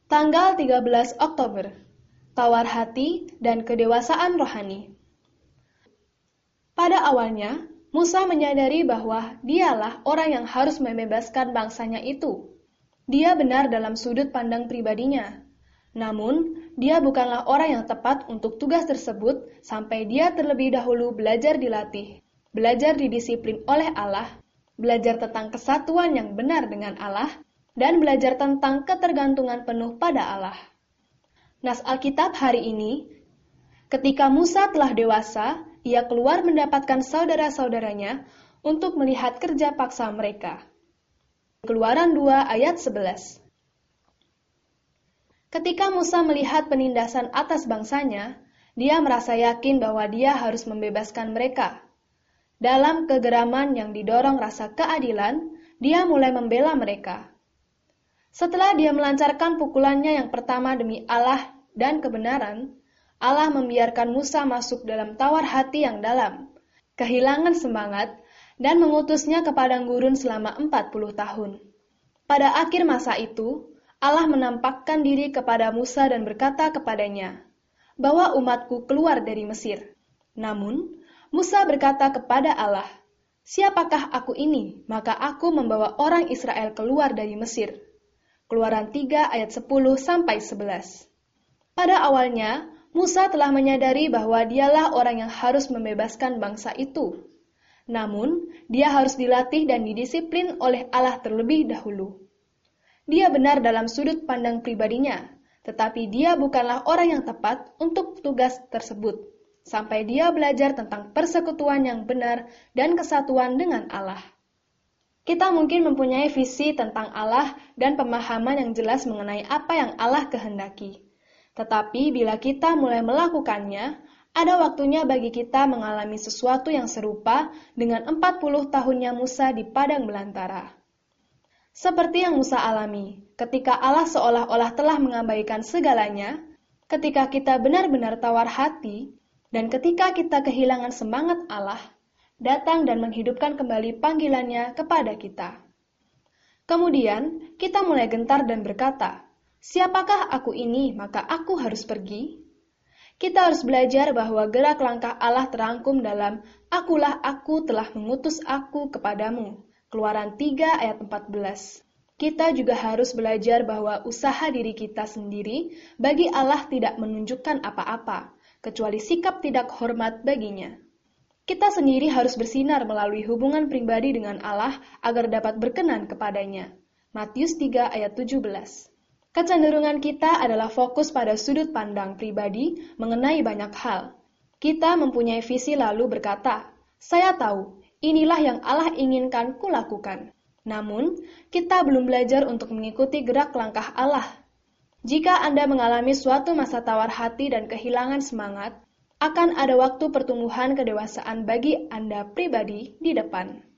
Tanggal 13 Oktober, Tawar Hati dan Kedewasaan Rohani. Pada awalnya, Musa menyadari bahwa dialah orang yang harus membebaskan bangsanya itu. Dia benar dalam sudut pandang pribadinya. Namun, dia bukanlah orang yang tepat untuk tugas tersebut sampai dia terlebih dahulu belajar dilatih, belajar didisiplin oleh Allah, belajar tentang kesatuan yang benar dengan Allah, dan belajar tentang ketergantungan penuh pada Allah. Nas Alkitab hari ini, ketika Musa telah dewasa, ia keluar mendapatkan saudara-saudaranya untuk melihat kerja paksa mereka. Keluaran 2 ayat 11. Ketika Musa melihat penindasan atas bangsanya, dia merasa yakin bahwa dia harus membebaskan mereka. Dalam kegeraman yang didorong rasa keadilan, dia mulai membela mereka. Setelah dia melancarkan pukulannya yang pertama demi Allah dan kebenaran, Allah membiarkan Musa masuk dalam tawar hati yang dalam, kehilangan semangat, dan mengutusnya ke padang gurun selama 40 tahun. Pada akhir masa itu, Allah menampakkan diri kepada Musa dan berkata kepadanya, "Bawa umatku keluar dari Mesir." Namun, Musa berkata kepada Allah, "Siapakah aku ini, maka aku membawa orang Israel keluar dari Mesir?" Keluaran 3 ayat 10-11. Pada awalnya, Musa telah menyadari bahwa dialah orang yang harus membebaskan bangsa itu. Namun, dia harus dilatih dan didisiplin oleh Allah terlebih dahulu. Dia benar dalam sudut pandang pribadinya, tetapi dia bukanlah orang yang tepat untuk tugas tersebut, sampai dia belajar tentang persekutuan yang benar dan kesatuan dengan Allah. Kita mungkin mempunyai visi tentang Allah dan pemahaman yang jelas mengenai apa yang Allah kehendaki. Tetapi bila kita mulai melakukannya, ada waktunya bagi kita mengalami sesuatu yang serupa dengan 40 tahunnya Musa di padang belantara. Seperti yang Musa alami, ketika Allah seolah-olah telah mengabaikan segalanya, ketika kita benar-benar tawar hati, dan ketika kita kehilangan semangat Allah, datang dan menghidupkan kembali panggilannya kepada kita. Kemudian, kita mulai gentar dan berkata, "Siapakah aku ini, maka aku harus pergi?" Kita harus belajar bahwa gerak langkah Allah terangkum dalam "Akulah aku telah mengutus aku kepadamu." Keluaran 3 ayat 14. Kita juga harus belajar bahwa usaha diri kita sendiri bagi Allah tidak menunjukkan apa-apa, kecuali sikap tidak hormat baginya. Kita sendiri harus bersinar melalui hubungan pribadi dengan Allah agar dapat berkenan kepadanya. Matius 3 ayat 17. Kecenderungan kita adalah fokus pada sudut pandang pribadi mengenai banyak hal. Kita mempunyai visi lalu berkata, "Saya tahu, inilah yang Allah inginkan kulakukan." Namun, kita belum belajar untuk mengikuti gerak langkah Allah. Jika Anda mengalami suatu masa tawar hati dan kehilangan semangat, akan ada waktu pertumbuhan kedewasaan bagi Anda pribadi di depan.